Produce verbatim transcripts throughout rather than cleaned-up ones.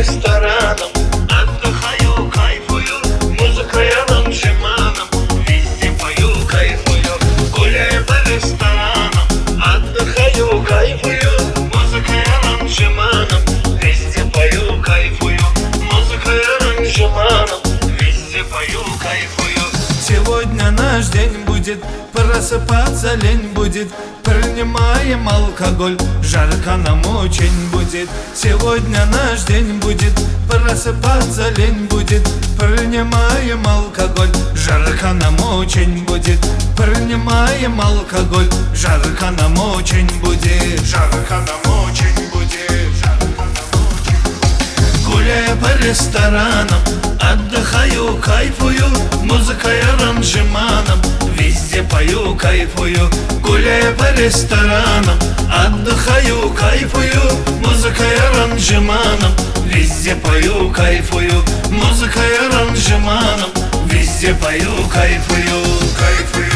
ресторанам, отдыхаю, кайфую, музыкой аранжеманом, везде пою, кайфую, гуляю по ресторанам, отдыхаю, кайфую, музыкой аранжеманом, везде пою, кайфую, музыкой аранжеманом, везде пою, кайфую. Сегодня наш день будет, просыпаться лень будет, принимаем алкоголь, жарко нам очень будет. Сегодня наш день будет, просыпаться лень будет, принимаем алкоголь, жарко нам очень будет. Принимаем алкоголь, жарко нам очень будет. Жарко нам очень будет. Жарко нам очень будет. Гуляя по ресторанам, отдыхаю, кайфую, музыкой аранжеманом, везде пою, кайфую, гуляя по ресторанам, отдыхаю, кайфую, музыкой аранжеманом, везде пою, кайфую, музыкой аранжеманом, везде пою, кайфую, кайфую.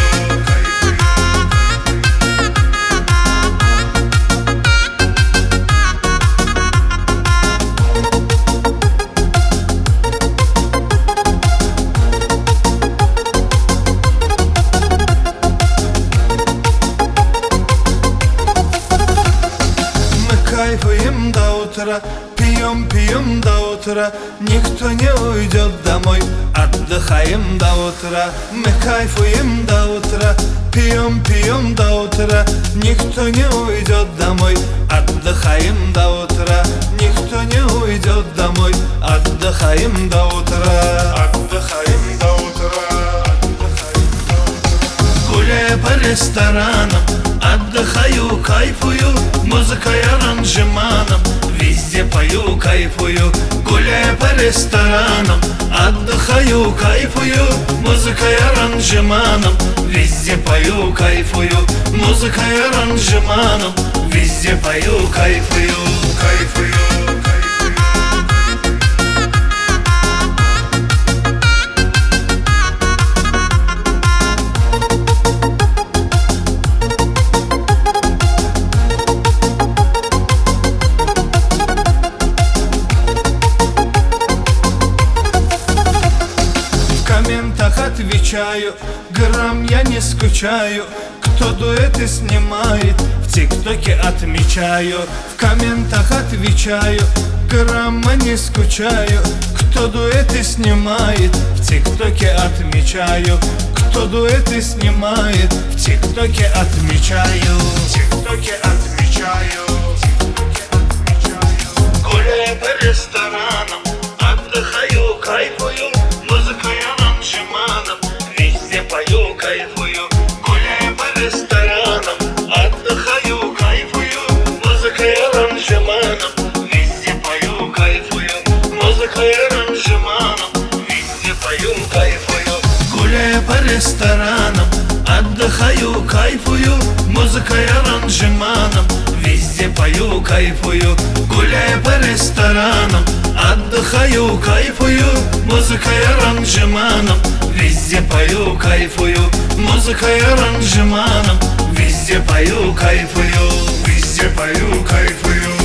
Кайфуем до утра, пьем, пьем до утра, никто не уйдет домой, отдыхаем до утра. Мы кайфуем до утра, пьем, пьем до утра, никто не уйдет домой, отдыхаем до утра. Никто не уйдет домой, отдыхаем до утра. Отдыхаем до утра. Гуляя по ресторанам, отдыхаю, кайфую, музыкой аранжеманом, везде пою, кайфую, гуляя по ресторанам, отдыхаю, кайфую, музыкой аранжеманом, везде пою, кайфую, музыкой аранжеманом, везде пою, кайфую, кайфую. Отвечаю, грамм я не скучаю, кто дуэты снимает, в ТикТоке отмечаю. В комментах отвечаю, грамма не скучаю, кто дуэты снимает, в ТикТоке отмечаю. Кто дуэты снимает, в ТикТоке отмечаю. В ТикТоке отмечаю. Гуляя по ресторанам, отдыхаю, кайфую, музыкой аранжеманом, везде пою, кайфую, гуляя по ресторанам, отдыхаю, кайфую, музыкой аранжеманом, везде пою, кайфую, музыкой аранжеманом, везде пою, кайфую. Гуляя по ресторанам, отдыхаю, кайфую, музыкой аранжеманом, везде пою, кайфую, гуляя по ресторанам, отдыхаю, кайфую, музыкой аранжеманом, везде пою, кайфую, музыкой аранжеманом, везде пою, кайфую, везде пою, кайфую.